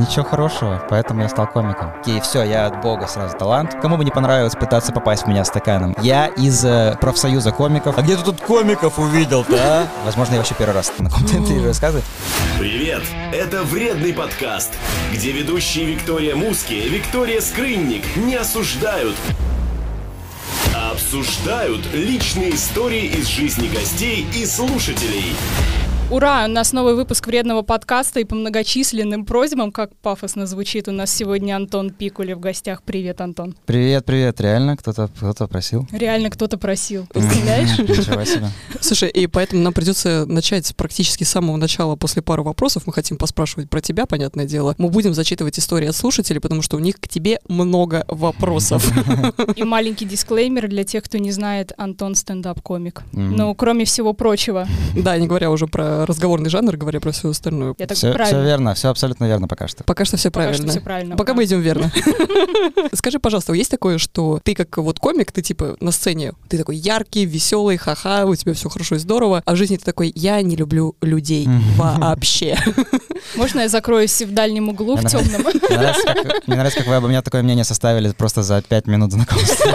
Ничего хорошего, поэтому я стал комиком. И все, я от бога сразу талант. Кому бы не понравилось пытаться попасть в меня стаканом? Я из профсоюза комиков. А где ты тут комиков увидел-то, а? Возможно, я вообще первый раз на каком-то интервью рассказываю. Привет! Это «Вредный подкаст», где ведущие Виктория Муски и Виктория Скрынник не осуждают, а обсуждают личные истории из жизни гостей и слушателей. Ура! У нас новый выпуск «Вредного подкаста», и по многочисленным просьбам, как пафосно звучит, у нас сегодня Антон Пикули в гостях. Привет, Антон. Привет. Реально? Кто-то просил? Реально кто-то просил. Представляешь? Ничего себе. Слушай, и поэтому нам придется начать практически с самого начала. После пары вопросов мы хотим поспрашивать про тебя, понятное дело. Мы будем зачитывать истории от слушателей, потому что у них к тебе много вопросов. И маленький дисклеймер для тех, кто не знает: Антон стендап-комик. Ну, кроме всего прочего. Да, не говоря уже про разговорный жанр, говоря про все остальное. Все верно, все абсолютно верно пока что. Пока что все правильно. Пока мы идем верно. Скажи, пожалуйста, есть такое, что ты как вот комик, ты типа на сцене, ты такой яркий, веселый, ха-ха, у тебя все хорошо и здорово, а в жизни ты такой: я не люблю людей вообще. Можно я закроюсь в дальнем углу, в темном? Мне нравится, как вы обо мне такое мнение составили просто за 5 минут знакомства.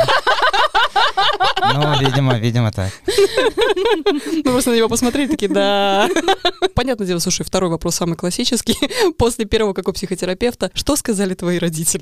Ну, видимо, так. Ну, просто на него посмотрели, такие: да. Понятное дело, слушай, второй вопрос самый классический. После первого, как у психотерапевта, что сказали твои родители?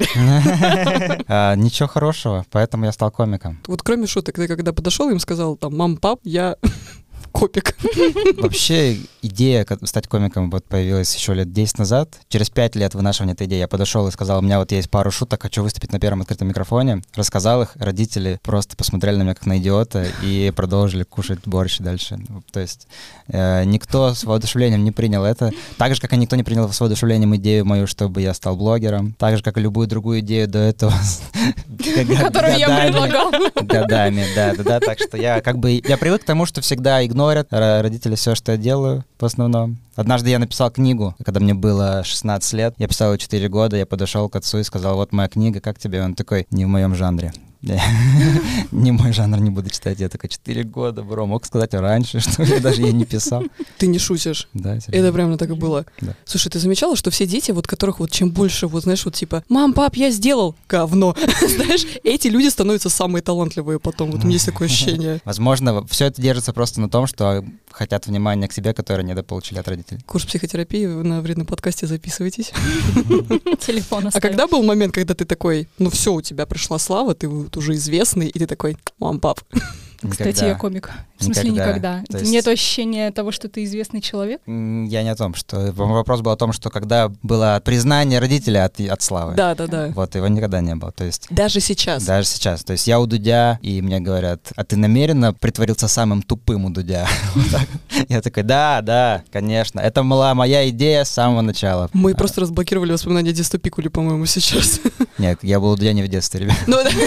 Ничего хорошего, поэтому я стал комиком. Вот кроме шуток, ты когда подошел, им сказал, там: мам, пап, я... Копик. Вообще идея стать комиком вот появилась еще лет 10 назад. Через 5 лет вынашивания этой идеи я подошел и сказал: у меня вот есть пару шуток, хочу выступить на первом открытом микрофоне. Рассказал их, родители просто посмотрели на меня как на идиота и продолжили кушать борщ дальше. То есть никто с воодушевлением не принял это. Так же, как и никто не принял с воодушевлением идею мою, чтобы я стал блогером. Так же, как и любую другую идею до этого. Которую я предлагал. Годами, да. Так что я привык к тому, что всегда игнорят родители все, что я делаю, в основном. Однажды я написал книгу, когда мне было 16 лет. Я писал ее 4 года, я подошел к отцу и сказал: вот моя книга, как тебе? Он такой: не в моем жанре. Не мой жанр, не буду читать. Я такой: 4 года, бро, мог сказать раньше, что я даже ей не писал. Ты не шутишь? Да, серьезно. Это прямо так и было. Да. Слушай, ты замечала, что все дети, вот которых вот чем больше, вот знаешь, вот типа: мам, пап, я сделал говно. Знаешь, эти люди становятся самые талантливые потом. Вот у меня есть такое ощущение. Возможно, все это держится просто на том, что хотят внимания к себе, которое недополучили от родителей. Курс психотерапии на «Вредном подкасте», записывайтесь. Телефон А когда был момент, когда ты такой: ну все, у тебя пришла слава, ты вот уже известный, и ты такой: мам, пап? Кстати, я комик. В смысле, никогда. Нет ощущения того, что ты известный человек? Я не о том, что... Вопрос был о том, что когда было признание родителей от славы. Да. Вот, его никогда не было. То есть... Даже сейчас? Даже сейчас. То есть я у Дудя, и мне говорят: а ты намеренно притворился самым тупым у Дудя? Я такой: да, конечно. Это была моя идея с самого начала. Мы просто разблокировали воспоминания детства Пикули, по-моему, сейчас. Нет, я был у Дудя не в детстве, ребят.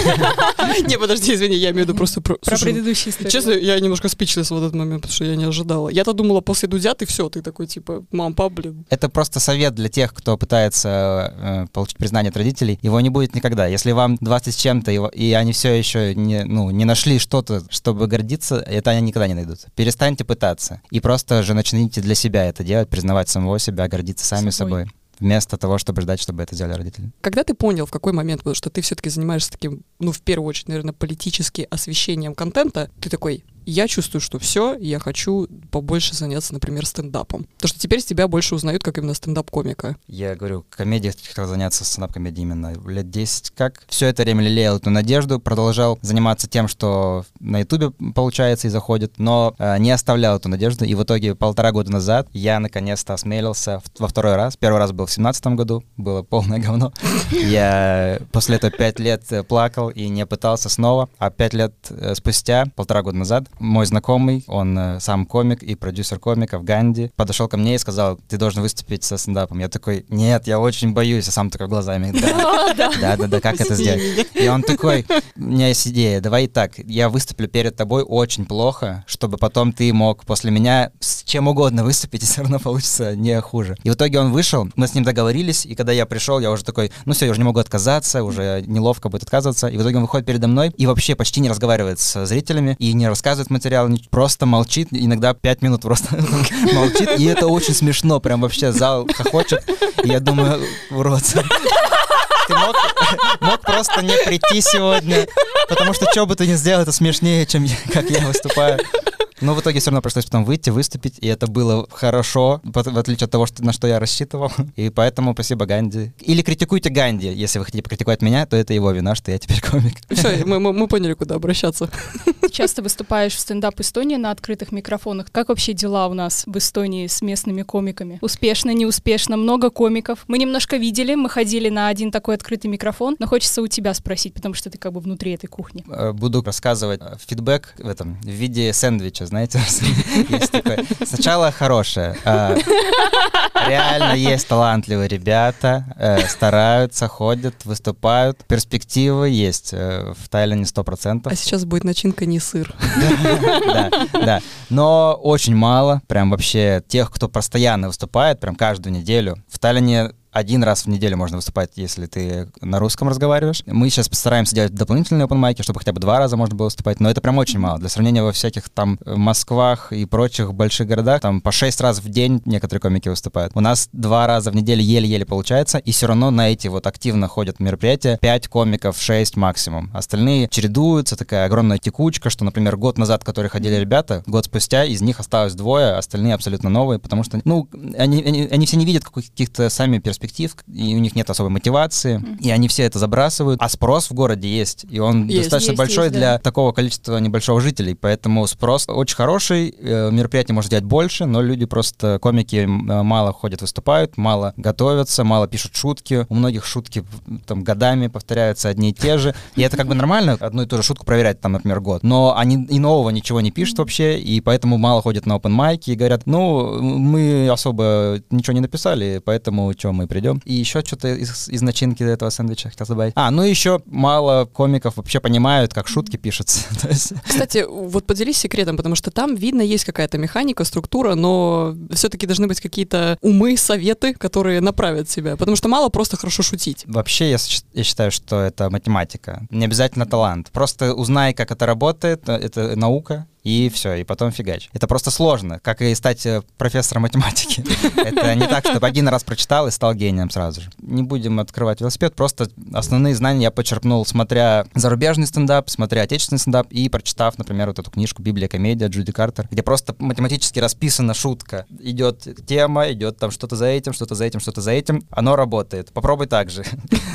Не, подожди, извини, я имею в виду просто... Про предыдущие истории. Честно, я немножко спичлес в этот момент, потому что я не ожидала. Я-то думала, после Дудя ты все, ты такой типа: мам, пап, блин. Это просто совет для тех, кто пытается получить признание от родителей. Его не будет никогда. Если вам 20 с чем-то, и они все еще не нашли что-то, чтобы гордиться, это они никогда не найдут. Перестаньте пытаться. И просто же начните для себя это делать, признавать самого себя, гордиться сами собой. Вместо того, чтобы ждать, чтобы это сделали родители. Когда ты понял, в какой момент, потому что ты все-таки занимаешься таким, в первую очередь, наверное, политически освещением контента, ты такой: я чувствую, что все, я хочу побольше заняться, например, стендапом. Потому что теперь с тебя больше узнают как именно стендап-комика. Я говорю, комедией хотел заняться, стендап-комедией именно лет 10 как. Все это время лелеял эту надежду, продолжал заниматься тем, что на Ютубе получается и заходит, но не оставлял эту надежду. И в итоге 1,5 года назад я наконец-то осмелился во второй раз. Первый раз был в 2017 году, было полное говно. Я после этого 5 лет плакал и не пытался снова. А 5 лет спустя, 1,5 года назад, мой знакомый, он сам комик и продюсер комиков, Ганди, подошел ко мне и сказал: ты должен выступить со стендапом. Я такой: нет, я очень боюсь, а сам такой глазами: да, как это сделать? И он такой: у меня есть идея, давай так, я выступлю перед тобой очень плохо, чтобы потом ты мог после меня с чем угодно выступить, и все равно получится не хуже. И в итоге он вышел, мы с ним договорились, и когда я пришел, я уже такой: ну все, я уже не могу отказаться, уже неловко будет отказываться. И в итоге он выходит передо мной и вообще почти не разговаривает с зрителями и не рассказывает материал, просто молчит, иногда 5 минут просто молчит, и это очень смешно, прям вообще зал хохочет, и я думаю, урод, ты мог просто не прийти сегодня, потому что что бы ты ни сделал, это смешнее, чем как я выступаю. Но в итоге все равно пришлось потом выйти, выступить, и это было хорошо, в отличие от того, на что я рассчитывал. И поэтому спасибо Ганди. Или критикуйте Ганди. Если вы хотите покритиковать меня, то это его вина, что я теперь комик. Все, мы поняли, куда обращаться. Часто выступаешь в стендап Эстонии на открытых микрофонах. Как вообще дела у нас в Эстонии с местными комиками? Успешно, неуспешно, много комиков. Мы немножко видели, мы ходили на один такой открытый микрофон, но хочется у тебя спросить, потому что ты как бы внутри этой кухни. Буду рассказывать фидбэк в виде сэндвича, знаете. Есть такое. Сначала хорошее. Реально есть талантливые ребята, стараются, ходят, выступают. Перспективы есть. В Тайлине 100%. А сейчас будет начинка не сыр. Да. Но очень мало, прям вообще тех, кто постоянно выступает, прям каждую неделю. В Тайлине 1 раз в неделю можно выступать, если ты на русском разговариваешь. Мы сейчас постараемся делать дополнительные опенмайки, чтобы хотя бы 2 раза можно было выступать, но это прям очень мало. Для сравнения, во всяких там Москвах и прочих больших городах там по 6 раз в день некоторые комики выступают. У нас 2 раза в неделю еле-еле получается, и все равно на эти вот активно ходят мероприятия 5 комиков, 6 максимум. Остальные чередуются, такая огромная текучка, что, например, год назад, которые ходили ребята, год спустя из них осталось 2, остальные абсолютно новые, потому что, они все не видят каких-то сами перспектив, и у них нет особой мотивации, и они все это забрасывают. А спрос в городе есть, и он достаточно большой для такого количества небольшого жителей, поэтому спрос очень хороший, мероприятий можно делать больше, но люди просто, комики мало ходят, выступают, мало готовятся, мало пишут шутки, у многих шутки там годами повторяются одни и те же, и это как бы нормально, одну и ту же шутку проверять там, например, год, но они и нового ничего не пишут вообще, и поэтому мало ходят на опенмайки и говорят, мы особо ничего не написали, поэтому мы придем. И еще что-то из начинки этого сэндвича хотел добавить. Еще мало комиков вообще понимают, как шутки пишутся. Кстати, вот поделись секретом, потому что там, видно, есть какая-то механика, структура, но все-таки должны быть какие-то умы, советы, которые направят себя, потому что мало просто хорошо шутить. Вообще, я считаю, что это математика. Не обязательно талант. Просто узнай, как это работает, это наука, и все, и потом фигач. Это просто сложно, как и стать профессором математики. Это не так, чтобы 1 раз прочитал и стал гением сразу же. Не будем открывать велосипед, просто основные знания я почерпнул, смотря зарубежный стендап, смотря отечественный стендап и прочитав, например, вот эту книжку «Библия комедия» Джуди Картер, где просто математически расписана шутка. Идет тема, идет там что-то за этим, что-то за этим, что-то за этим. Оно работает. Попробуй так же.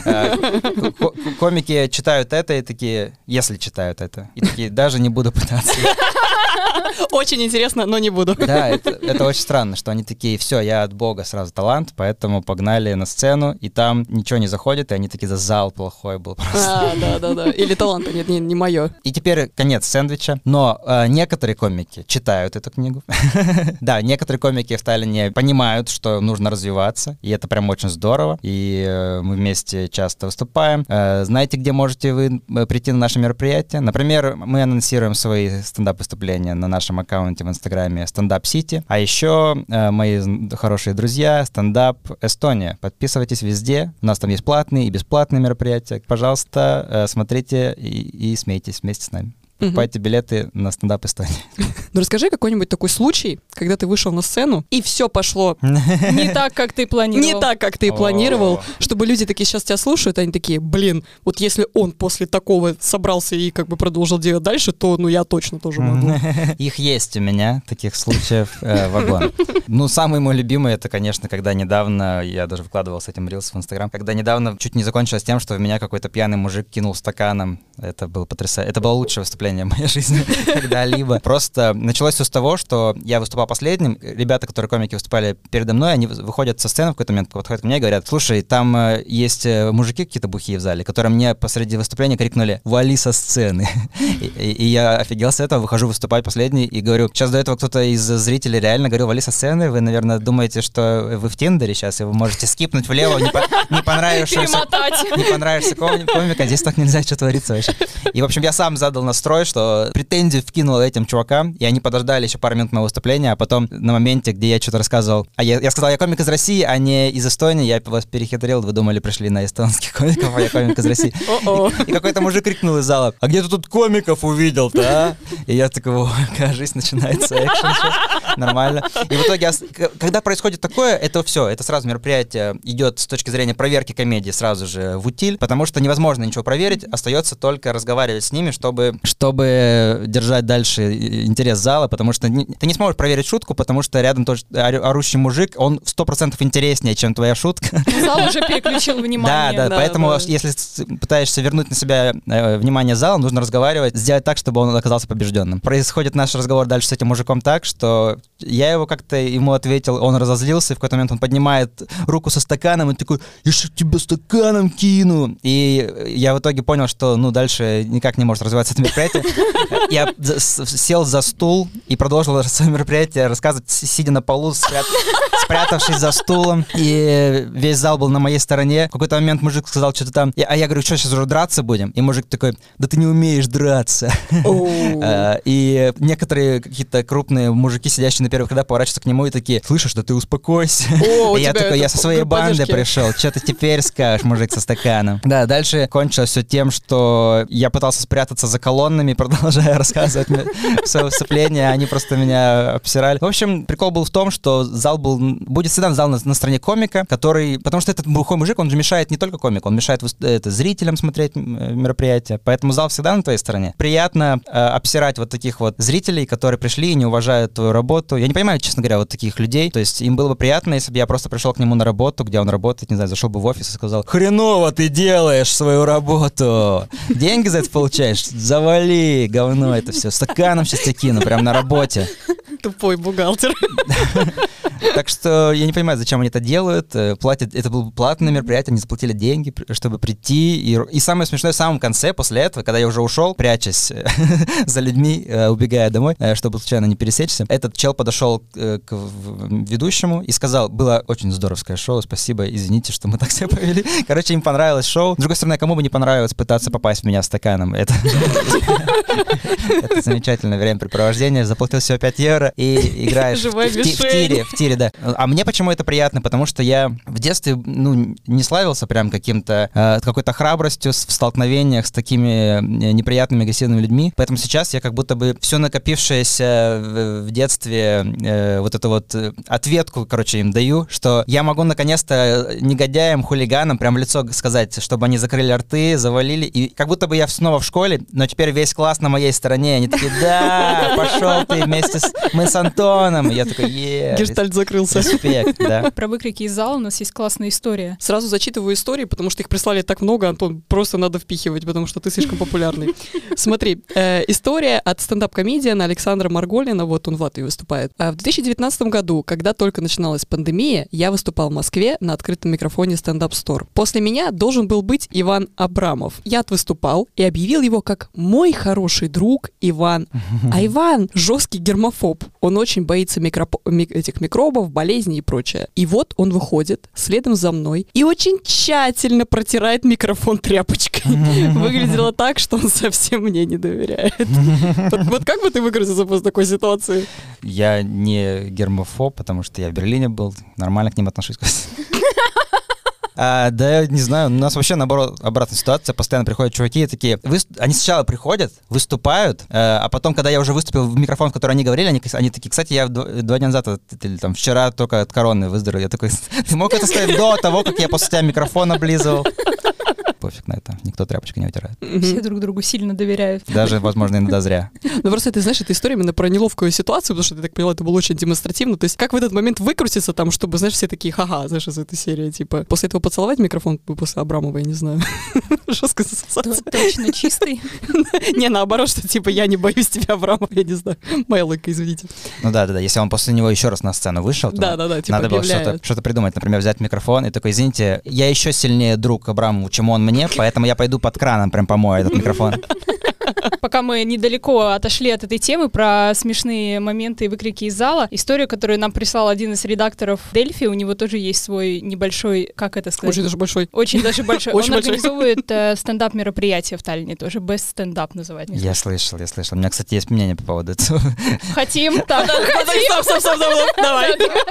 Комики читают это и такие, если читают это, и такие, даже не буду пытаться. Очень интересно, но не буду. Да, это очень странно, что они такие, все, я от Бога сразу талант, поэтому погнали на сцену, и там ничего не заходит, и они такие, за зал плохой был просто. Да. Или таланта нет, не мое. И теперь конец сэндвича, но некоторые комики читают эту книгу. Да, некоторые комики в Таллине понимают, что нужно развиваться, и это прям очень здорово, и мы вместе часто выступаем. Знаете, где можете вы прийти на наше мероприятие? Например, мы анонсируем свои стендап-выступления на нашем аккаунте в Инстаграме Stand Up City. А еще мои хорошие друзья Stand Up Эстония. Подписывайтесь везде. У нас там есть платные и бесплатные мероприятия. Пожалуйста, смотрите и смейтесь вместе с нами. Покупайте билеты на стендап Эстонии. Ну расскажи какой-нибудь такой случай, когда ты вышел на сцену, и все пошло не так, как ты планировал. Не так, как ты планировал, чтобы люди такие сейчас тебя слушают, они такие, вот если он после такого собрался и как бы продолжил делать дальше, то я точно тоже могу. Их есть у меня, таких случаев вагон. Самый мой любимый, это, конечно, когда недавно, я даже выкладывал с этим рилс в Инстаграм, когда недавно чуть не закончилось тем, что в меня какой-то пьяный мужик кинул стаканом. Это было потрясающе. Это было лучшее выступление в моей жизни когда-либо. Просто началось все с того, что я выступал последним. Ребята, которые комики выступали передо мной, они выходят со сцены в какой-то момент, подходят ко мне и говорят, слушай, там есть мужики какие-то бухие в зале, которые мне посреди выступления крикнули «Вали со сцены». И я офигел с этого, выхожу выступать последний и говорю, сейчас до этого кто-то из зрителей реально говорил «Вали со сцены», вы, наверное, думаете, что вы в Тиндере сейчас, и вы можете скипнуть влево, не понравившегося комика, здесь так нельзя, что творится вообще. И, в общем, я сам задал настрой, второй, что претензию вкинул этим чувакам, и они подождали еще пару минут моего выступления, а потом на моменте, где я что-то рассказывал, я сказал, я комик из России, а не из Эстонии, я вас перехитрил, вы думали, пришли на эстонских комиков, а я комик из России. И какой-то мужик крикнул из зала, а где ты тут комиков увидел-то, а? И я такой, о, кажись, начинается экшен сейчас, нормально. И в итоге, когда происходит такое, это все, это сразу мероприятие идет с точки зрения проверки комедии сразу же в утиль, потому что невозможно ничего проверить, остается только разговаривать с ними, чтобы держать дальше интерес зала, потому что ты не сможешь проверить шутку, потому что рядом тоже орущий мужик, он 100% интереснее, чем твоя шутка. Зал уже переключил внимание. Да, поэтому если пытаешься вернуть на себя внимание зала, нужно разговаривать, сделать так, чтобы он оказался побежденным. Происходит наш разговор дальше с этим мужиком так, что я ему ответил, он разозлился, и в какой-то момент он поднимает руку со стаканом и такой, я что тебя стаканом кину? И я в итоге понял, что дальше никак не может развиваться это мероприятие. Я сел за стул и продолжил свое мероприятие рассказывать, сидя на полу, спрятавшись за стулом, и весь зал был на моей стороне. В какой-то момент мужик сказал что-то там, а я говорю, что сейчас уже драться будем? И мужик такой, да ты не умеешь драться. И некоторые какие-то крупные мужики, сидящие на первых рядах, поворачиваются к нему и такие, слышишь, да ты успокойся. И я такой, я со своей банды пришел, что ты теперь скажешь, мужик со стаканом? Да, дальше кончилось все тем, что я пытался спрятаться за колоннами, продолжая рассказывать свое выступление, они просто меня обсирали. В общем, прикол был в том, что будет всегда зал на стороне комика, потому что этот бухой мужик, он же мешает не только комику, он мешает зрителям смотреть мероприятие, поэтому зал всегда на твоей стороне. Приятно обсирать вот таких вот зрителей, которые пришли и не уважают твою работу. Я не понимаю, честно говоря, вот таких людей. То есть им было бы приятно, если бы я просто пришел к нему на работу, где он работает, не знаю, зашел бы в офис и сказал, хреново ты делаешь свою работу, деньги за это получаешь, завали, говно это все, стаканом сейчас тебя кину, прям на работе. Тупой бухгалтер. Так что я не понимаю, зачем они это делают. Это было платное мероприятие, они заплатили деньги, чтобы прийти. И самое смешное в самом конце, после этого, когда я уже ушел, прячась за людьми, убегая домой, чтобы случайно не пересечься, этот чел подошел к ведущему и сказал, было очень здоровское шоу, спасибо, извините, что мы так себя повели. Короче, им понравилось шоу. С другой стороны, кому бы не понравилось пытаться попасть в меня стаканом. Это замечательное времяпрепровождение. Заплатил всего 5 евро и играешь в тире, да. А мне почему это приятно? Потому что я в детстве, не славился прям какой-то храбростью в столкновениях с такими неприятными, агрессивными людьми. Поэтому сейчас я как будто бы все накопившееся в детстве вот эту вот ответку, им даю, что я могу наконец-то негодяям, хулиганам прям в лицо сказать, чтобы они закрыли рты, завалили. И как будто бы я снова в школе, но теперь весь класс на моей стороне. Они такие, да, пошел ты мы с Антоном. И я такой, гештальт закрылся. Респект, да. Про выкрики из зала у нас есть классная история. Сразу зачитываю истории, потому что их прислали так много, Антон, просто надо впихивать, потому что ты слишком популярный. Смотри, история от стендап-комедиана Александра Марголина, вот он в Латвии выступает. В 2019 году, когда только начиналась пандемия, я выступал в Москве на открытом микрофоне Stand Up Store. После меня должен был быть Иван Абрамов. Я выступал и объявил его как мой хороший друг Иван. А Иван жесткий гермофоб. Он очень боится этих микробов, болезней и прочее. И вот он выходит следом за мной и очень тщательно протирает микрофон тряпочкой. Выглядело так, что он совсем мне не доверяет. Вот как бы ты выгрузился после такой ситуации? Я не гермофоб, потому что я в Берлине был, нормально к ним отношусь. Да, не знаю, у нас вообще, наоборот, обратная ситуация. Постоянно приходят чуваки и такие... Они сначала приходят, выступают, а потом, когда я уже выступил в микрофон, в который они говорили, они такие, кстати, я 2 дня назад, или там вчера только от короны выздоровел. Я такой, ты мог это сказать до того, как я после тебя микрофон облизывал? Пофиг на это, никто тряпочкой не вытирает. Все друг другу сильно доверяют. Даже, возможно, иногда зря. Ну просто ты знаешь, эта история именно про неловкую ситуацию, потому что, я так поняла, это было очень демонстративно. То есть как в этот момент выкрутиться там, чтобы, знаешь, все такие, ха-ха, знаешь, из этой серии, типа, после этого поцеловать микрофон после Абрамова, я не знаю. Жесткая ассоциация. Точно чистый. Не, наоборот, что типа я не боюсь тебя, Абрамов, я не знаю. Моя логика, извините. Ну да, если он после него еще раз на сцену вышел, то типа надо было что-то придумать. Например, взять микрофон и такой, извините, я еще сильнее друг Абрамову, чем он мне, поэтому я пойду под краном прям помою этот микрофон. Пока мы недалеко отошли от этой темы про смешные моменты и выкрики из зала, историю, которую нам прислал один из редакторов Дельфи, у него тоже есть свой небольшой, как это сказать? Очень даже большой. Очень даже большой. Очень Он большой. организовывает стендап-мероприятие в Таллине тоже, Best Stand-up называют. Я слышал. У меня, кстати, есть мнение по поводу этого. Хотим, так, Стоп, давай.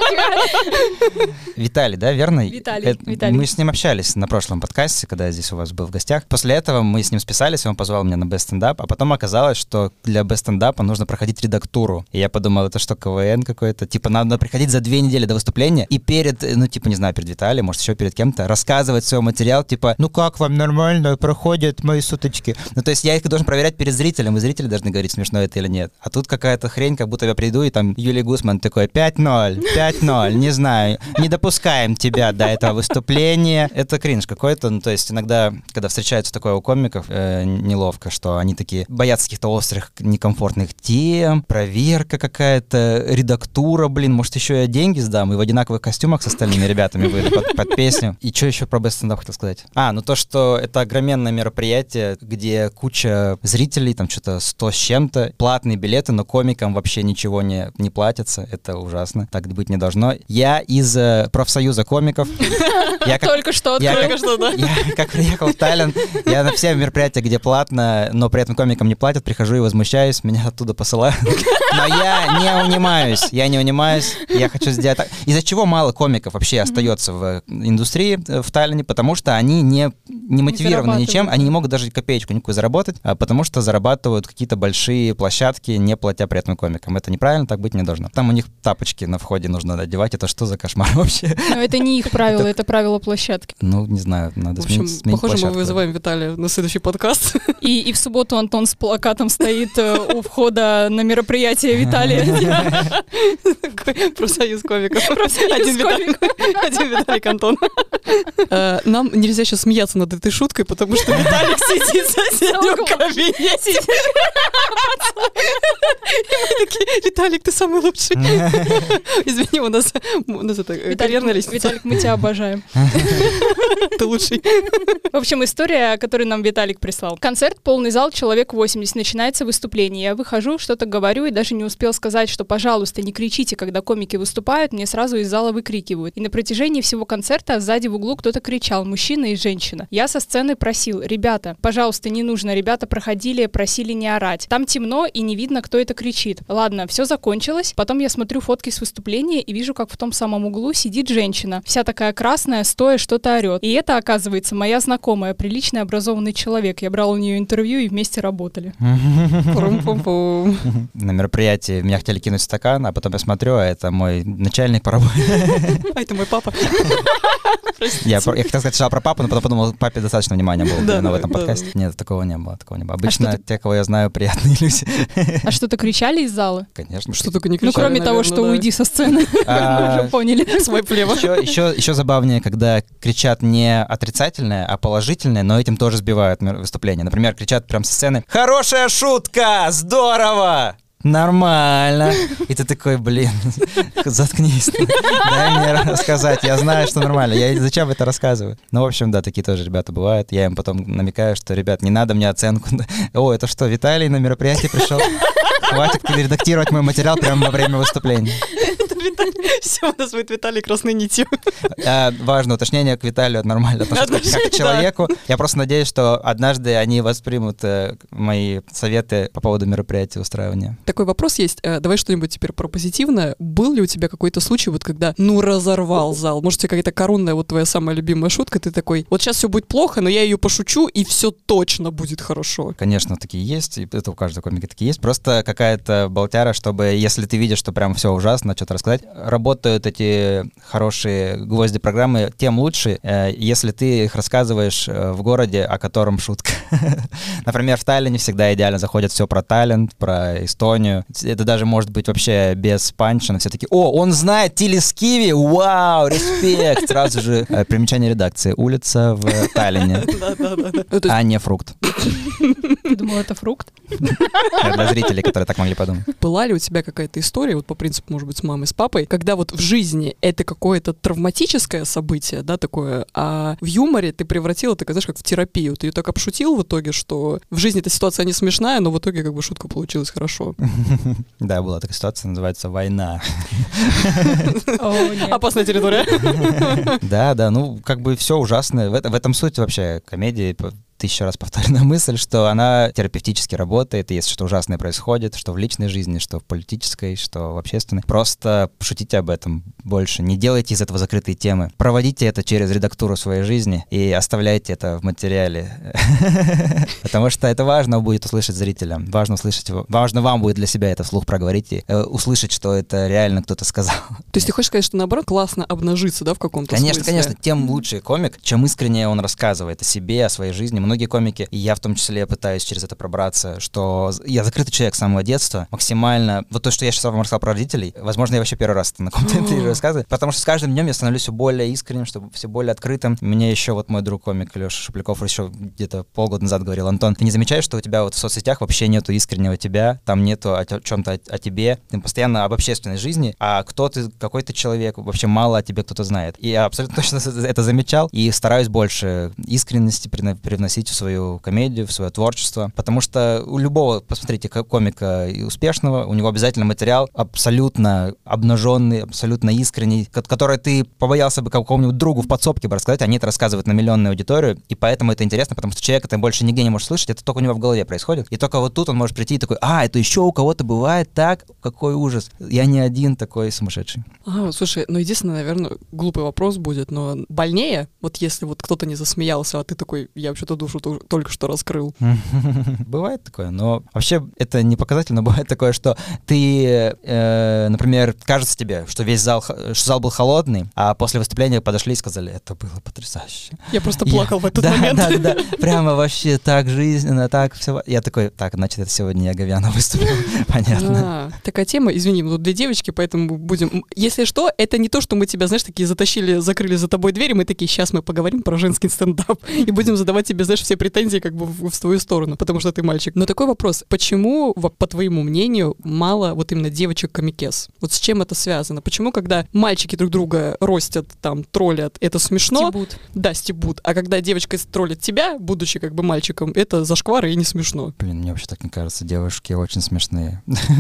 Виталий, да, верно? Виталий. Мы с ним общались на прошлом подкасте, когда я здесь у вас был в гостях. После этого мы с ним списались, он позвал меня на Best Stand-up, а потом оказалось, что для Best Stand-up нужно проходить редактуру. И я подумал, это что, КВН какой-то? Типа надо приходить за 2 недели до выступления и перед, не знаю, перед Виталием, может, еще перед кем-то, рассказывать свой материал, типа, как вам нормально проходят мои суточки? То есть я их должен проверять перед зрителем, и зрители должны говорить, смешно это или нет. А тут какая-то хрень, как будто я приду, и там Юлий Гусман такой, 5-0, не знаю, не допускаем тебя до этого выступления. Это кринж какой-то, то есть иногда, когда встречается такое у комиков, неловко, что они такие боятся каких-то острых, некомфортных тем, проверка какая-то, редактура, может, еще я деньги сдам и в одинаковых костюмах с остальными ребятами выйду под песню. И что еще про Best Stand-up хотел сказать? То, что это огроменное мероприятие, где куча зрителей, там что-то 100 с чем-то, платные билеты, но комикам вообще ничего не платится. Это ужасно. Так быть не должно. Я из профсоюза комиков. Только что, да? Я как приехал в Таллин, я на все мероприятия, где платно, но при этом комикам не платят, прихожу и возмущаюсь, меня оттуда посылают. Но я не унимаюсь, я хочу сделать так. Из-за чего мало комиков вообще остается в индустрии в Таллине, потому что они не мотивированы ничем, они не могут даже копеечку никакую заработать, потому что зарабатывают какие-то большие площадки, не платя при этом комикам. Это неправильно, так быть не должно. Там у них тапочки на входе нужно одевать, это что за кошмар вообще? Но это не их правило, это правило площадки. Не знаю, надо сменить похоже, площадку. мы вызываем Виталия на следующий подкаст. И в субботу Антон с плакатом стоит у входа на мероприятие Виталия. Профсоюз комиков. Один Виталик Антон. Нам нельзя сейчас смеяться над этой шуткой, потому что Виталик сидит в соседнем кабинете. И мы такие, Виталик, ты самый лучший. Извини, у нас это карьерная лестница. Виталик, мы тебя обожаем. Ты лучший. В общем, история, которую нам Виталик прислал. Концерт, полный зал, человек 80, начинается выступление. Я выхожу, что-то говорю и даже не успел сказать, что, пожалуйста, не кричите, когда комики выступают, мне сразу из зала выкрикивают. И на протяжении всего концерта сзади в углу кто-то кричал, мужчина и женщина. Я со сцены просил, ребята, пожалуйста, не нужно. Ребята проходили, просили не орать. Там темно и не видно, кто это кричит. Ладно, все закончилось. Потом я смотрю фотки с выступления и вижу, как в том самом углу сидит женщина. Вся такая красная, стоя, что-то орет. И это, оказывается, моя знакомая, приличный, образованный человек. Я брал у нее интервью и вместе работали. На мероприятии меня хотели кинуть в стакан, а потом я смотрю, а это мой начальник по работе. А это мой папа. Я хотел сказать сначала про папу, но потом подумал, папе достаточно внимания было в этом подкасте. Нет, такого не было. Обычно те, кого я знаю, приятные люди. А что-то кричали из зала? Конечно. Что только не кричали, кроме того, что уйди со сцены. Уже поняли. Свой плева. Еще забавнее, когда кричат не отрицательное, а положительное, но этим тоже сбивают выступление. Например, кричат прям со сцены: «Хорошая шутка! Здорово!» Нормально. И ты такой, заткнись. Дай мне рассказать. Я знаю, что нормально. Я зачем это рассказываю? В общем, да, такие тоже ребята бывают. Я им потом намекаю, что, ребят, не надо мне оценку. О, это что, Виталий на мероприятие пришел? Хватит редактировать мой материал прямо во время выступления. Все, у нас будет Виталий красной нитью. Важное уточнение, к Виталию нормально отношусь как к человеку. Я просто надеюсь, что однажды они воспримут мои советы по поводу мероприятия устраивания. Такой вопрос есть. Давай что-нибудь теперь про позитивное. Был ли у тебя какой-то случай, когда разорвал зал? Может, тебе какая-то коронная твоя самая любимая шутка? Ты такой, сейчас все будет плохо, но я ее пошучу, и все точно будет хорошо. Конечно, такие есть. Это у каждого комика такие есть. Просто какая-то болтяра, чтобы, если ты видишь, что прям все ужасно, что-то рассказать. Работают эти хорошие гвозди программы тем лучше, если ты их рассказываешь в городе, о котором шутка. Например, в Таллине всегда идеально заходит все про Таллин, про Эстонию. Это даже может быть вообще без панча. Все такие: о, он знает Телескиви, вау, респект. Сразу же примечание редакции: улица в Таллине, а не фрукт. Ты думал, это фрукт? Для зрителей, которые так могли подумать. Была ли у тебя какая-то история, по принципу, может быть, с мамой, с папой, стендапой, когда вот в жизни это какое-то травматическое событие, да, такое, а в юморе ты превратил это, знаешь, как в терапию. Ты ее так обшутил в итоге, что в жизни эта ситуация не смешная, но в итоге как бы шутка получилась хорошо. Да, была такая ситуация, называется «Война». Опасная территория. Да, ну как бы все ужасное. В этом суть вообще комедии. 1000 раз повторенная мысль, что она терапевтически работает, и если что-то ужасное происходит, что в личной жизни, что в политической, что в общественной, просто шутите об этом больше, не делайте из этого закрытые темы, проводите это через редактуру своей жизни и оставляйте это в материале, потому что это важно будет услышать зрителям, важно вам будет для себя это вслух проговорить и услышать, что это реально кто-то сказал. То есть ты хочешь сказать, что наоборот классно обнажиться, да, в каком-то смысле? Конечно, тем лучше комик, чем искренне он рассказывает о себе, о своей жизни. Многие комики, и я в том числе пытаюсь через это пробраться, что я закрытый человек с самого детства, максимально... Вот то, что я сейчас вам рассказал про родителей, возможно, я вообще первый раз это на каком-то интервью рассказываю, потому что с каждым днем я становлюсь все более искренним, все более открытым. Мне еще вот мой друг комик Леша Шупляков еще где-то полгода назад говорил: Антон, ты не замечаешь, что у тебя вот в соцсетях вообще нету искреннего тебя, там нету о чем-то о тебе, ты постоянно об общественной жизни, а кто ты, какой ты человек, вообще мало о тебе кто-то знает. И я абсолютно точно это замечал, и стараюсь больше искренности привносить в свою комедию, в свое творчество, потому что у любого, посмотрите, комика успешного, у него обязательно материал абсолютно обнаженный, абсолютно искренний, который ты побоялся бы какому-нибудь другу в подсобке бы рассказать, они это рассказывают на миллионную аудиторию, и поэтому это интересно, потому что человек это больше нигде не может слышать, это только у него в голове происходит, и только вот тут он может прийти и такой: это еще у кого-то бывает так, какой ужас, я не один такой сумасшедший. Слушай, единственное, наверное, глупый вопрос будет, но больнее, вот если вот кто-то не засмеялся, а ты такой: я вообще-то душу только что раскрыл. Бывает такое, но вообще это не показатель, но бывает такое, что ты, например, кажется тебе, что зал был холодный, а после выступления подошли и сказали: это было потрясающе. Я просто плакал в этот момент. Да, прямо вообще так жизненно, так все. Я такой: так, значит, это сегодня я говяно выступил. Понятно. Такая тема, извини, для девочки, поэтому будем... Если что, это не то, что мы тебя, знаешь, такие затащили, закрыли за тобой двери, мы такие: сейчас мы поговорим про женский стендап и будем задавать тебе, знаешь, все претензии как бы в твою сторону, потому что ты мальчик. Но такой вопрос: почему, по твоему мнению, мало вот именно девочек-комикес? Вот с чем это связано? Почему, когда мальчики друг друга ростят, там, троллят, это смешно? Стебут. Да, стебут. А когда девочка троллит тебя, будучи как бы мальчиком, это зашквар и не смешно. Блин, мне вообще так не кажется, девушки очень смешные.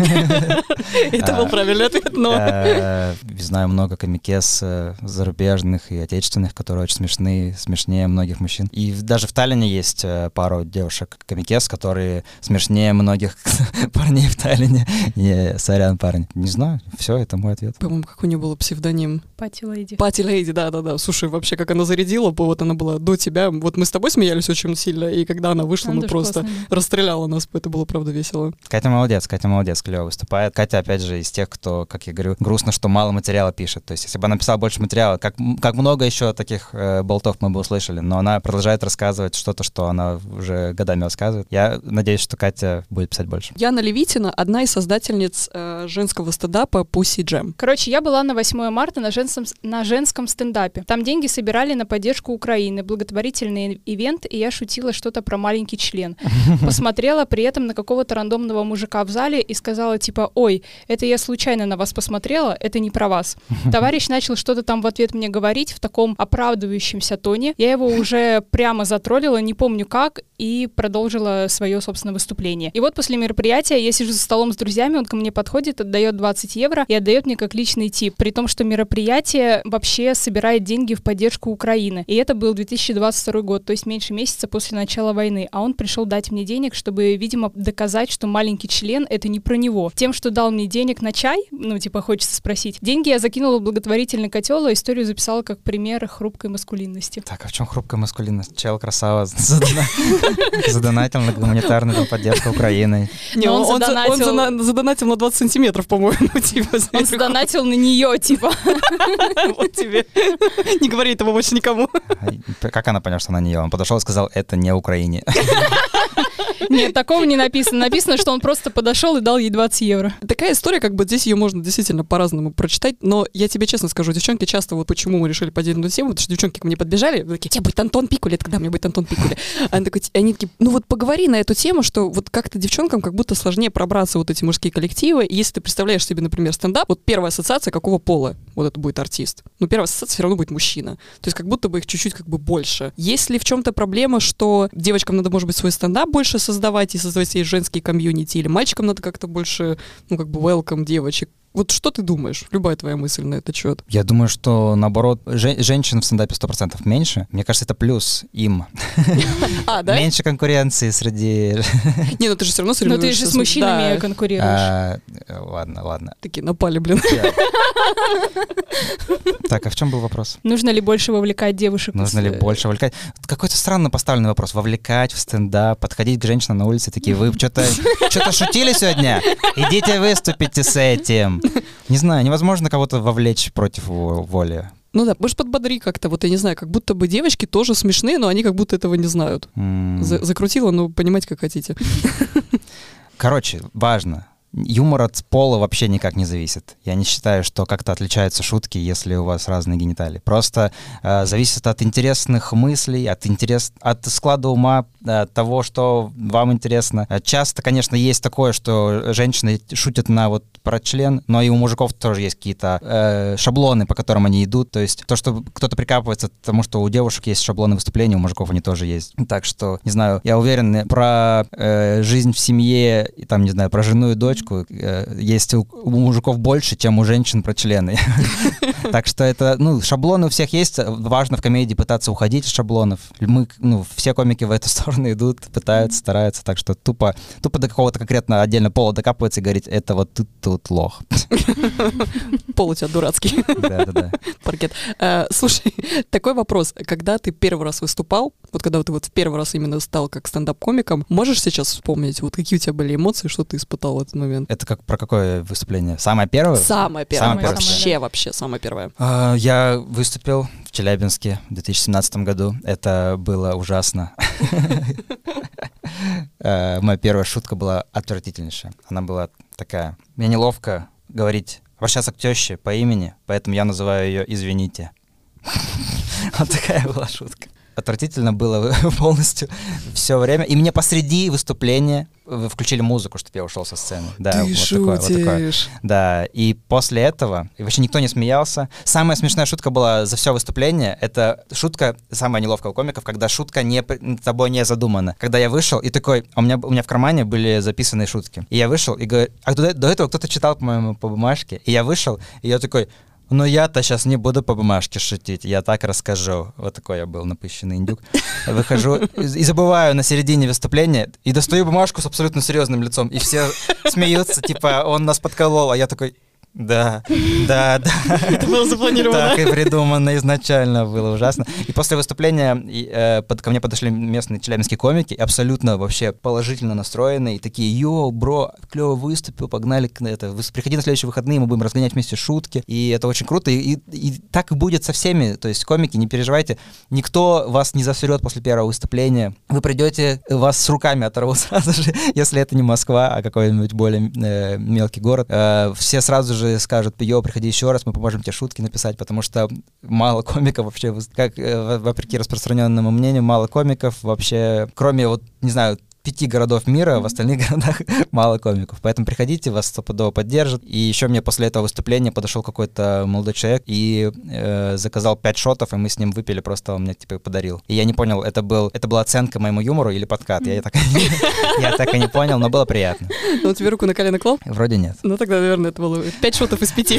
Это был правильный ответ, но... Знаю много комикес зарубежных и отечественных, которые очень смешнее многих мужчин. И даже в Таллине есть пару девушек-комикес, которые смешнее многих парней в Таллине. Сорян, парень. Не знаю, все, это мой ответ. По-моему, как у нее был псевдоним? Пати Лейди. Пати Лейди, да. Слушай, вообще, как она зарядила, вот она была до тебя. Вот мы с тобой смеялись очень сильно, и когда она вышла, мы просто расстреляла нас. Это было, правда, весело. Катя молодец, клево выступает. Катя, опять же, из тех, кто, как я говорю, грустно, что мало материала пишет. То есть, если бы она написала больше материала, как много еще таких болтов мы бы услышали, но она продолжает рассказывать что-то, что она уже годами рассказывает. Я надеюсь, что Катя будет писать больше. Яна Левитина — одна из создательниц женского стендапа Pussy Jam. Короче, я была на 8 марта на женском стендапе. Там деньги собирали на поддержку Украины, благотворительный ивент, и я шутила что-то про маленький член. Посмотрела при этом на какого-то рандомного мужика в зале и сказала типа: ой, это я случайно на вас посмотрела, это не про вас. Товарищ начал что-то там в ответ мне говорить в таком оправдывающемся тоне. Я его уже прямо затроллила, не помню как, и продолжила свое, собственно, выступление. И вот после мероприятия я сижу за столом с друзьями, он ко мне подходит, отдает 20 евро и отдает мне как личный тип, при том, что мероприятие вообще собирает деньги в поддержку Украины. И это был 2022 год, то есть меньше месяца после начала войны. А он пришел дать мне денег, чтобы, видимо, доказать, что маленький член — это не про него. Тем, что дал мне денег на чай, хочется спросить. Деньги я закинула в благотворительный котел, а историю записала как пример хрупкой маскулинности. Так, а в чем хрупкая маскулинность? Чел красава задонатил на гуманитарную поддержку Украины. Не, он задонатил на 20 сантиметров, по-моему, типа. Он задонатил на нее, типа. Вот тебе. Не говори этого больше никому. Как она поняла, что на нее? Он подошел и сказал: это не Украине. Нет, такого не написано. Написано, что он просто подошел и дал ей 20 евро. Такая история, как бы здесь ее можно действительно по-разному прочитать, но я тебе честно скажу, девчонки часто, вот почему мы решили поделить эту тему, потому что девчонки ко мне подбежали, такие, тебе будет Антон Пикули, это когда мне будет Антон Пикули. Они такие, ну вот поговори на эту тему, что вот как-то девчонкам как будто сложнее пробраться вот эти мужские коллективы, и если ты представляешь себе, например, стендап, вот первая ассоциация какого пола вот это будет артист, ну первая ассоциация все равно будет мужчина, то есть как будто бы их чуть-чуть как бы больше. Есть ли в чем-то проблема, что девочкам надо, может быть, свой стендап больше создавать и создавать себе женские комьюнити, или мальчикам надо как-то больше, ну как бы welcome девочек? Вот что ты думаешь? Любая твоя мысль на этот счет. Я думаю, что, наоборот, женщин в стендапе 100% меньше. Мне кажется, это плюс им. Да? Меньше конкуренции среди... Не, ну ты же все равно соревнуешься. Но ты же с мужчинами конкурируешь. Ладно. Такие напали, блин. Так, а в чем был вопрос? Нужно ли больше вовлекать девушек? Нужно ли больше вовлекать? Какой-то странно поставленный вопрос. Вовлекать в стендап, подходить к женщинам на улице, такие, вы что-то шутили сегодня? Идите выступите с этим. Не знаю, невозможно кого-то вовлечь против воли. Ну да, может, подбодри как-то, вот я не знаю, как будто бы девочки тоже смешные, но они как будто этого не знают. Закрутила, ну, понимаете, как хотите. Короче, важно. Юмор от пола вообще никак не зависит. Я не считаю, что как-то отличаются шутки, если у вас разные гениталии. Просто зависит от интересных мыслей, от склада ума, от того, что вам интересно. Часто, конечно, есть такое, что женщины шутят про член, но и у мужиков тоже есть какие-то шаблоны, по которым они идут. То есть то, что кто-то прикапывается к тому, что у девушек есть шаблоны выступления, у мужиков они тоже есть. Так что, не знаю, я уверен, про жизнь в семье, и там, не знаю, про жену и дочку есть у мужиков больше, чем у женщин про члены. Так что это, шаблоны у всех есть. Важно в комедии пытаться уходить из шаблонов. Мы, все комики в эту сторону идут, пытаются, стараются. Так что тупо до какого-то конкретно отдельно пола докапываться и говорить, это вот ты тут лох. Пол у тебя дурацкий. Да. Паркет. Слушай, такой вопрос. Когда ты первый раз выступал, вот когда ты в первый раз именно стал как стендап-комиком, можешь сейчас вспомнить, вот какие у тебя были эмоции, что ты испытал в этот момент? Это про какое выступление? Самое первое? Самое первое. Вообще самое первое. Я выступил в Челябинске в 2017 году. Это было ужасно. Моя первая шутка была отвратительнейшая. Она была такая. Мне неловко обращаться к теще по имени, поэтому я называю ее «Извините». Вот такая была шутка. Отвратительно было полностью все время. И мне посреди выступления включили музыку, чтобы я ушел со сцены. Да, ты шутишь. Да, и после этого вообще никто не смеялся. Самая смешная шутка была за все выступление. Это шутка, самая неловкая у комиков, когда шутка тобой не задумана. Когда я вышел, и такой, у меня в кармане были записанные шутки. И я вышел, и говорю, до этого кто-то читал, по-моему, по бумажке. И я вышел, и я такой... Но я-то сейчас не буду по бумажке шутить, я так расскажу. Вот такой я был напыщенный индюк. Выхожу и забываю на середине выступления, и достаю бумажку с абсолютно серьезным лицом, и все смеются, типа, он нас подколол, а я такой... Да. Это было запланировано. Так и придумано изначально, было ужасно. И после выступления ко мне подошли местные челябинские комики, абсолютно вообще положительно настроенные, и такие, йоу, бро, клево выступил, погнали, приходи на следующие выходные, мы будем разгонять вместе шутки, и это очень круто, и так и будет со всеми, то есть комики, не переживайте, никто вас не засерет после первого выступления, вы придете, вас с руками оторвут сразу же, если это не Москва, а какой-нибудь более мелкий город, все сразу же скажут, приходи еще раз, мы поможем тебе шутки написать, потому что мало комиков вообще, как вопреки распространенному мнению, мало комиков вообще, кроме, не знаю, 5 городов мира, в остальных городах мало комиков. Поэтому приходите, вас стопудово поддержат. И еще мне после этого выступления подошел какой-то молодой человек и заказал 5 шотов, и мы с ним выпили, просто он мне подарил. И я не понял, это была оценка моему юмору или подкат. Я так и не понял, но было приятно. Он тебе руку на колено клал? Вроде нет. Ну тогда, наверное, это было 5 шотов из 5.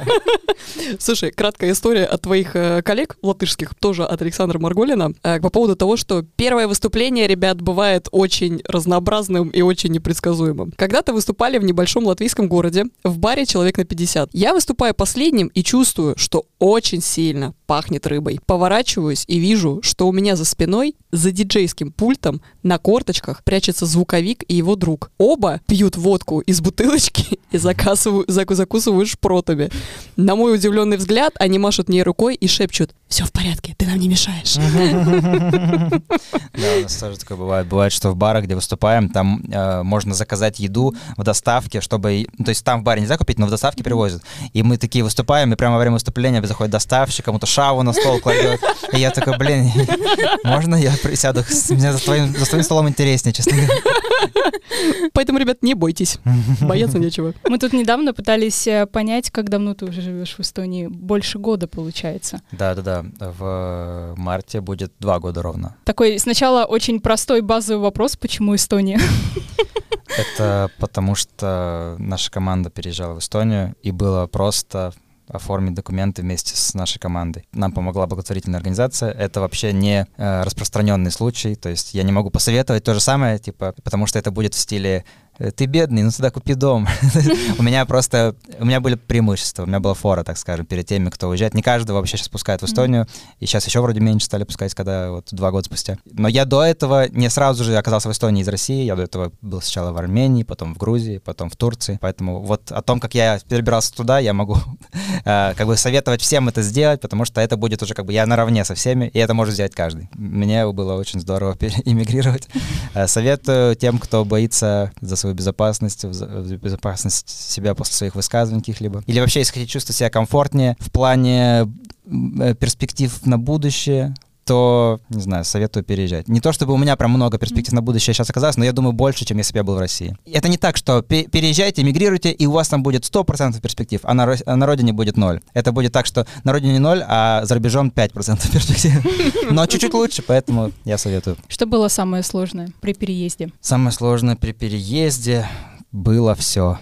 Слушай, краткая история от твоих коллег латышских, тоже от Александра Марголина, по поводу того, что первое выступление, ребят, бывает очень разнообразным и очень непредсказуемым. Когда-то выступали в небольшом латвийском городе, в баре человек на 50. Я выступаю последним и чувствую, что очень сильно пахнет рыбой. Поворачиваюсь и вижу, что у меня за спиной, за диджейским пультом, на корточках прячется звуковик и его друг. Оба пьют водку из бутылочки и закусывают шпротами. На мой удивленный взгляд, они машут мне рукой и шепчут: «Все в порядке, ты нам не мешаешь». Да, у нас тоже такое бывает. Бывает, что в барах барах, где выступаем, там можно заказать еду в доставке, чтобы... Ну, то есть там в баре нельзя купить, но в доставке привозят. И мы такие выступаем, и прямо во время выступления заходит доставщик, кому-то шаву на стол кладет. И я такой, блин, можно я присяду? Мне за твоим столом интереснее, честно говоря. Поэтому, ребят, не бойтесь. Бояться нечего. Мы тут недавно пытались понять, как давно ты уже живешь в Эстонии. Больше года, получается. Да. В марте будет 2 года ровно. Такой сначала очень простой базовый вопрос, почему Эстония? Это потому что наша команда переезжала в Эстонию, и было просто оформить документы вместе с нашей командой. Нам помогла благотворительная организация. Это вообще не распространенный случай, то есть я не могу посоветовать то же самое, типа, потому что это будет в стиле «ты бедный, ну тогда купи дом». У меня были преимущества, у меня была фора, так скажем, перед теми, кто уезжает. Не каждого вообще сейчас пускают в Эстонию, и сейчас еще вроде меньше стали пускать, когда вот 2 года спустя. Но я до этого не сразу же оказался в Эстонии из России, я до этого был сначала в Армении, потом в Грузии, потом в Турции, поэтому вот о том, как я перебирался туда, я могу как бы советовать всем это сделать, потому что это будет уже как бы я наравне со всеми, и это может сделать каждый. Мне было очень здорово эмигрировать. Советую тем, кто боится за свою безопасность, безопасность себя после своих высказываний каких-либо. Или вообще, если хотите чувствовать себя комфортнее в плане перспектив на будущее, то, не знаю, советую переезжать. Не то, чтобы у меня прям много перспектив на будущее сейчас оказалось, но я думаю, больше, чем если бы я был в России. Это не так, что переезжайте, эмигрируйте, и у вас там будет 100% перспектив, а на родине будет 0. Это будет так, что на родине 0, а за рубежом 5% перспектив. Но чуть-чуть лучше, поэтому я советую. Что было самое сложное при переезде? Самое сложное при переезде было все.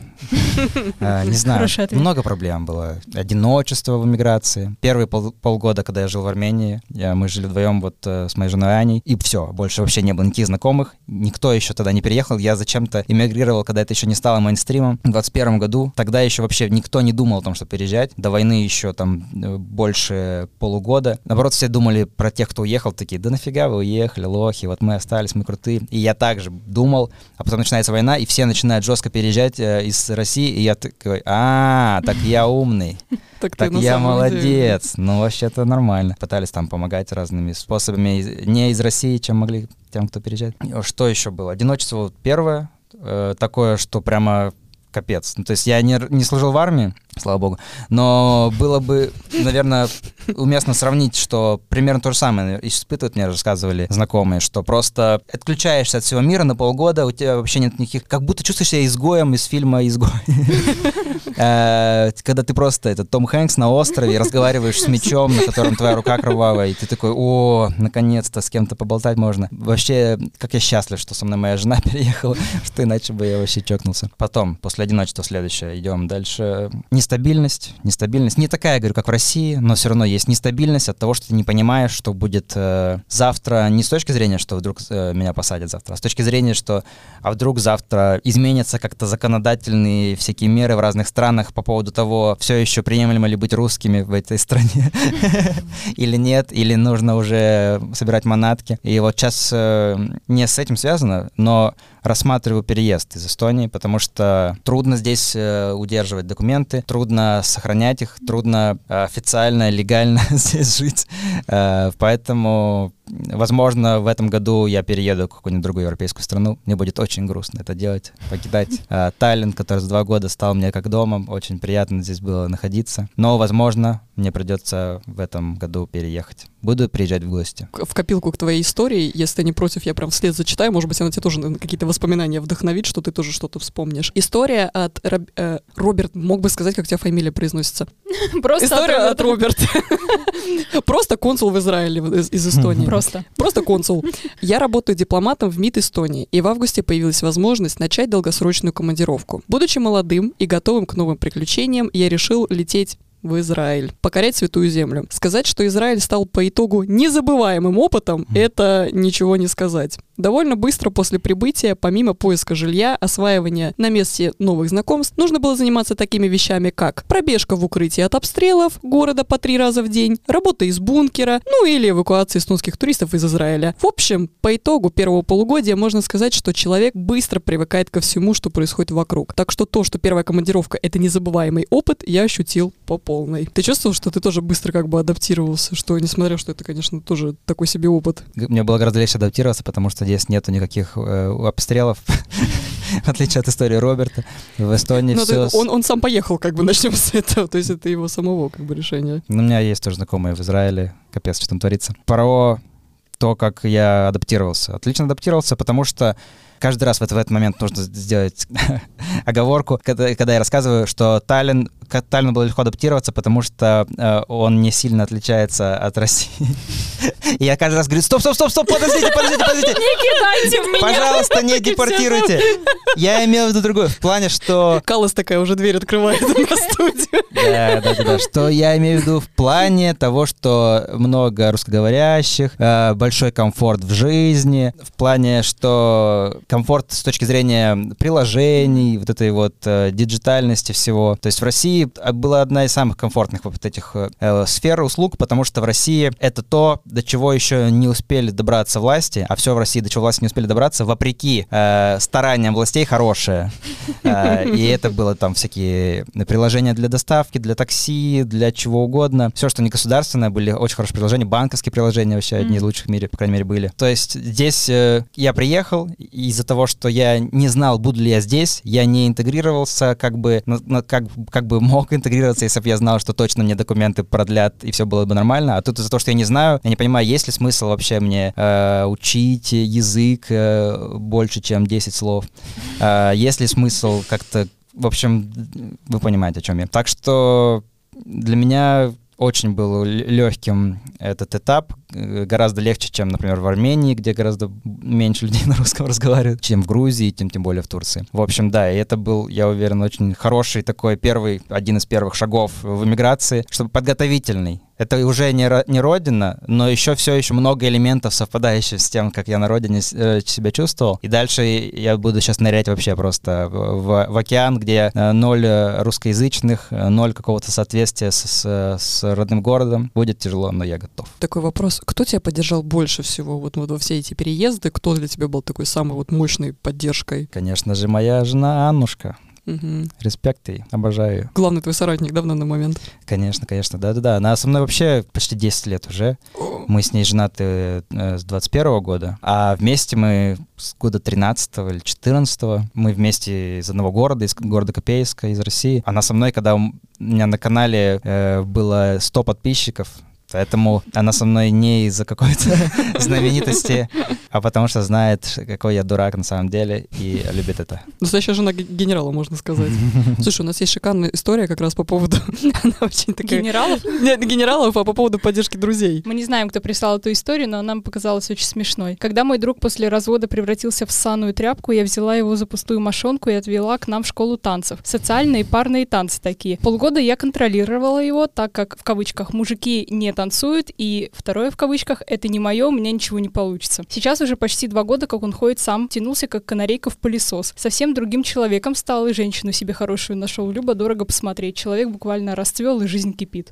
Не знаю, много проблем было. Одиночество в эмиграции. Первые полгода, когда я жил в Армении, мы жили вдвоем вот с моей женой Аней, и все, больше вообще не было никаких знакомых. Никто еще тогда не переехал. Я зачем-то эмигрировал, когда это еще не стало мейнстримом. В 2021 году тогда еще вообще никто не думал о том, что переезжать. До войны еще там больше полугода. Наоборот, все думали про тех, кто уехал, такие, да нафига вы уехали, лохи, вот мы остались, мы крутые. И я также думал, а потом начинается война, и все начинают жестко переезжать из России, и я такой, так я умный, так я молодец, ну вообще-то нормально. Пытались там помогать разными способами, не из России, чем могли тем, кто переезжает. Что еще было? Одиночество вот первое, такое, что прямо капец. Ну, то есть я не служил в армии, слава богу, но было бы, наверное, уместно сравнить, что примерно то же самое испытывают, мне рассказывали знакомые, что просто отключаешься от всего мира на полгода, у тебя вообще нет никаких... Как будто чувствуешь себя изгоем из фильма «Изгой». Когда ты просто, Том Хэнкс на острове, разговариваешь с мечом, на котором твоя рука кровавая, и ты такой, наконец-то с кем-то поболтать можно. Вообще, как я счастлив, что со мной моя жена переехала, что иначе бы я вообще чокнулся. Потом, после одиночества следующее, идем дальше. Нестабильность. Не такая, говорю, как в России, но все равно есть нестабильность от того, что ты не понимаешь, что будет завтра, не с точки зрения, что вдруг меня посадят завтра, а с точки зрения, что вдруг завтра изменятся как-то законодательные всякие меры в разных странах по поводу того, все еще приемлемо ли быть русскими в этой стране или нет, или нужно уже собирать манатки. И вот сейчас не с этим связано, но рассматриваю переезд из Эстонии, потому что трудно здесь удерживать документы, трудно сохранять их, трудно официально, легально здесь жить. Поэтому, возможно, в этом году я перееду в какую-нибудь другую европейскую страну. Мне будет очень грустно это делать, покидать Таллин, который за 2 года стал мне как домом. Очень приятно здесь было находиться. Но, возможно, мне придется в этом году переехать. Буду приезжать в гости. В копилку к твоей истории, если ты не против, я прям вслед зачитаю. Может быть, она тебе тоже какие-то воспоминания вдохновит, что ты тоже что-то вспомнишь. История от Роберт, мог бы сказать, как у тебя фамилия произносится? Просто история от Роберта. Просто консул в Израиле из Эстонии. Просто консул. Я работаю дипломатом в МИД Эстонии, и в августе появилась возможность начать долгосрочную командировку. Будучи молодым и готовым к новым приключениям, я решил лететь в Израиль, покорять Святую Землю. Сказать, что Израиль стал по итогу незабываемым опытом, это ничего не сказать. Довольно быстро после прибытия, помимо поиска жилья, осваивания на месте новых знакомств, нужно было заниматься такими вещами, как пробежка в укрытии от обстрелов города по 3 раза в день, работа из бункера, ну или эвакуация эстонских туристов из Израиля. В общем, по итогу первого полугодия можно сказать, что человек быстро привыкает ко всему, что происходит вокруг. Так что то, что первая командировка — это незабываемый опыт, я ощутил по полной. Ты чувствовал, что ты тоже быстро как бы адаптировался, что, несмотря, что это, конечно, тоже такой себе опыт? Мне было гораздо легче адаптироваться, потому что здесь нету никаких обстрелов. В отличие от истории Роберта, в Эстонии все... Он сам поехал, как бы, начнем с этого, то есть это его самого, как бы, решение. У меня есть тоже знакомые в Израиле, капец, что там творится. Про то, как я адаптировался. Отлично адаптировался, потому что каждый раз в этот момент нужно сделать оговорку, когда я рассказываю, что Таллину было легко адаптироваться, потому что он не сильно отличается от России. И я каждый раз говорю, стоп, подождите. Не кидайте в меня. Пожалуйста, не депортируйте. Я имел в виду другое, в плане, что... Каллас такая уже дверь открывает на студию. Да. Что я имею в виду в плане того, что много русскоговорящих, большой комфорт в жизни, в плане, что комфорт с точки зрения приложений, вот этой вот диджитальности всего. То есть в России была одна из самых комфортных вот этих сфер услуг, потому что в России это то, до чего еще не успели добраться власти, а все в России, до чего власти не успели добраться, вопреки стараниям властей, хорошее. И это было там всякие приложения для доставки, для такси, для чего угодно. Все, что не государственное, были очень хорошие приложения, банковские приложения вообще одни из лучших в мире, по крайней мере, были. То есть здесь я приехал, и из-за того, что я не знал, буду ли я здесь, я не интегрировался, как бы мог интегрироваться, если бы я знал, что точно мне документы продлят, и все было бы нормально. А тут из-за того, что я не знаю, я не понимаю, есть ли смысл вообще мне учить язык больше, чем 10 слов. Есть ли смысл как-то... В общем, вы понимаете, о чем я. Так что для меня очень был легким этот этап, гораздо легче, чем, например, в Армении, где гораздо меньше людей на русском разговаривают, чем в Грузии, тем более в Турции. В общем, да, и это был, я уверен, очень хороший такой один из первых шагов в эмиграции, чтобы подготовительный. Это уже не родина, но все еще много элементов, совпадающих с тем, как я на родине себя чувствовал. И дальше я буду сейчас нырять вообще просто в океан, где 0 русскоязычных, 0 какого-то соответствия с родным городом. Будет тяжело, но я готов. Такой вопрос. Кто тебя поддержал больше всего вот во все эти переезды? Кто для тебя был такой самой вот мощной поддержкой? Конечно же, моя жена Аннушка. Угу. Респект ей, обожаю ее. Главный твой соратник, да, в данный момент? Конечно, да. Она со мной вообще почти 10 лет уже. Мы с ней женаты с 21 года, а вместе мы с года 13 или 14. Мы вместе из одного города, из города Копейска, из России. Она со мной, когда у меня на канале было 100 подписчиков, поэтому она со мной не из-за какой-то знаменитости, а потому что знает, какой я дурак на самом деле, и любит это. Настоящая жена генерала, можно сказать. Слушай, у нас есть шикарная история как раз по поводу... Она очень такая... Генералов? Нет, генералов, а по поводу поддержки друзей. Мы не знаем, кто прислал эту историю, но она нам показалась очень смешной. Когда мой друг после развода превратился в ссаную тряпку, я взяла его за пустую мошонку и отвела к нам в школу танцев. Социальные парные танцы такие. Полгода я контролировала его, так как, в кавычках, мужики не танцуют, и второе в кавычках, это не мое, у меня ничего не получится. Сейчас уже почти 2 года, как он ходит сам, тянулся как канарейка в пылесос. Совсем другим человеком стал, и женщину себе хорошую нашел. Любо-дорого посмотреть. Человек буквально расцвел, и жизнь кипит.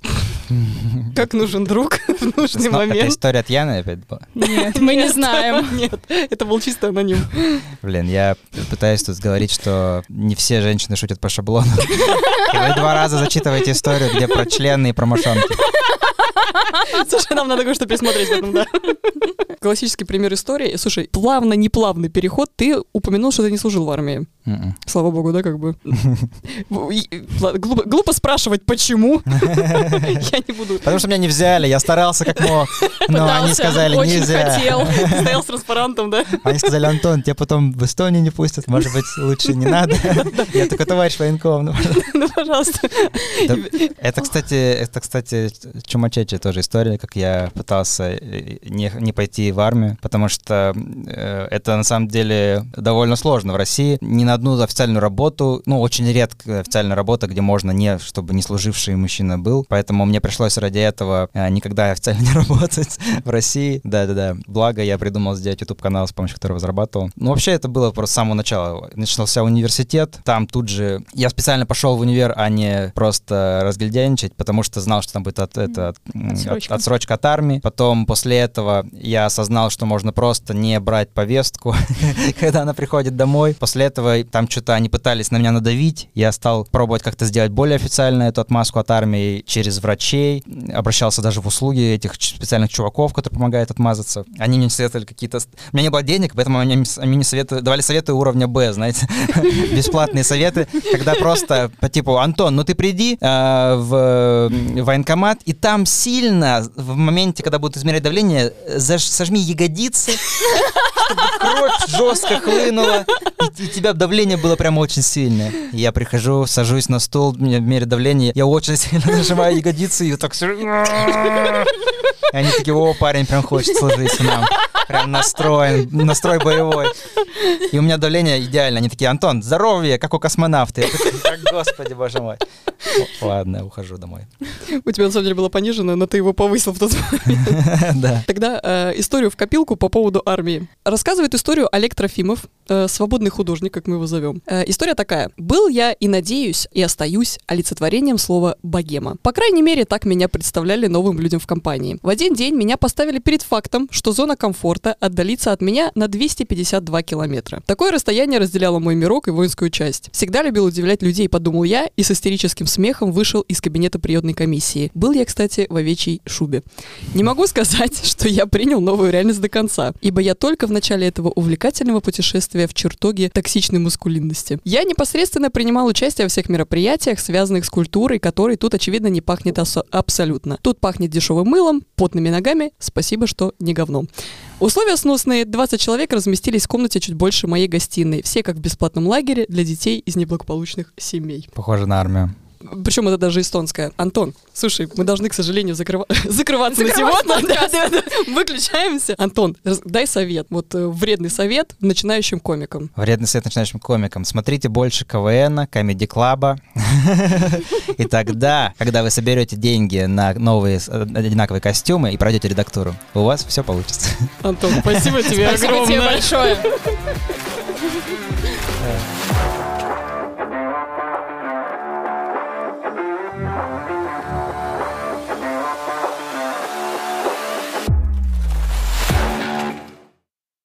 Как нужен друг в нужный момент. Это история от Яны опять была? Нет, мы не знаем. Нет, это был чисто аноним. Блин, я пытаюсь тут говорить, что не все женщины шутят по шаблону. И вы 2 раза зачитываете историю, где про члены и про мошонки. Слушай, нам надо кое-что пересмотреть в этом, да. Классический пример истории. Слушай, плавно-неплавный переход. Ты упомянул, что ты не служил в армии. Слава богу, да, как бы. Глупо спрашивать, почему. Я не буду. Потому что меня не взяли, я старался как мог. Но они сказали, нельзя. Хотел. Стоял с транспарантом, да? Они сказали, Антон, тебя потом в Эстонию не пустят, может быть, лучше не надо. Я такой, товарищ военком. Ну, пожалуйста. Это, кстати, чумачечья тоже история, как я пытался не пойти в армию, потому что это на самом деле довольно сложно в России. Ни на одну официальную работу, очень редкая официальная работа, где можно чтобы не служивший мужчина был, поэтому мне пришлось ради этого никогда официально не работать в России. Да. Благо, я придумал сделать YouTube-канал, с помощью которого зарабатывал. Вообще, это было просто с самого начала. Начался университет, там тут же... Я специально пошел в универ, а не просто разгильдяйничать, потому что знал, что там будет отсрочка от армии. Потом, после этого, я осознал, что можно просто не брать повестку, когда она приходит домой. После этого там что-то они пытались на меня надавить, я стал пробовать как-то сделать более официально эту отмазку от армии через врачей, обращался даже в услуги этих специальных чуваков, которые помогают отмазаться. Они мне советовали какие-то... У меня не было денег, поэтому они мне давали советы уровня Б, знаете, бесплатные советы, когда просто по типу: Антон, ну ты приди в военкомат, и там сильно в моменте, когда будут измерять давление, сожми ягодицы, чтобы кровь жестко хлынула, и у тебя давление было прям очень сильное. Я прихожу, сажусь на стул, мне меряют давление, я очень сильно нажимаю ягодицы, и так... И они такие: о, парень прям хочет служить нам. Прям настрой боевой. И у меня давление идеально. Они такие: Антон, здоровье, как у космонавта. Я такой: господи, боже мой. Ладно, ухожу домой. У тебя на самом деле было понижено, но ты его повысил в тот момент. Да. Тогда историю в копилку по поводу армии. Рассказывает историю Олег Трофимов, свободный художник, как мы его зовем. История такая. Был я и надеюсь, и остаюсь олицетворением слова «богема». По крайней мере, так меня представляли новым людям в компании. В один день меня поставили перед фактом, что зона комфорта отдалится от меня на 252 километра. Такое расстояние разделяло мой мирок и воинскую часть. Всегда любил удивлять людей, подумал я, и с истерическим смехом вышел из кабинета приемной комиссии. Был я, кстати, в овечьей шубе. Не могу сказать, что я принял новую реальность до конца, ибо я только в начале этого увлекательного путешествия в чертоге токсичной маскулинности. Я непосредственно принимал участие во всех мероприятиях, связанных с культурой, которой тут, очевидно, не пахнет абсолютно. Тут пахнет дешевым мылом, потными ногами, спасибо, что не говно. Условия сносные. 20 человек разместились в комнате чуть больше моей гостиной. Все как в бесплатном лагере для детей из неблагополучных семей. Похоже на армию. Причем это даже эстонская. Антон, слушай, мы должны, к сожалению, закрываться на сегодня. Да. Выключаемся. Антон, дай совет. Вот вредный совет начинающим комикам. Вредный совет начинающим комикам. Смотрите больше КВН, комеди-клаба. И тогда, когда вы соберете деньги на новые одинаковые костюмы и пройдете редактуру, у вас все получится. Антон, спасибо тебе огромное. Спасибо тебе большое.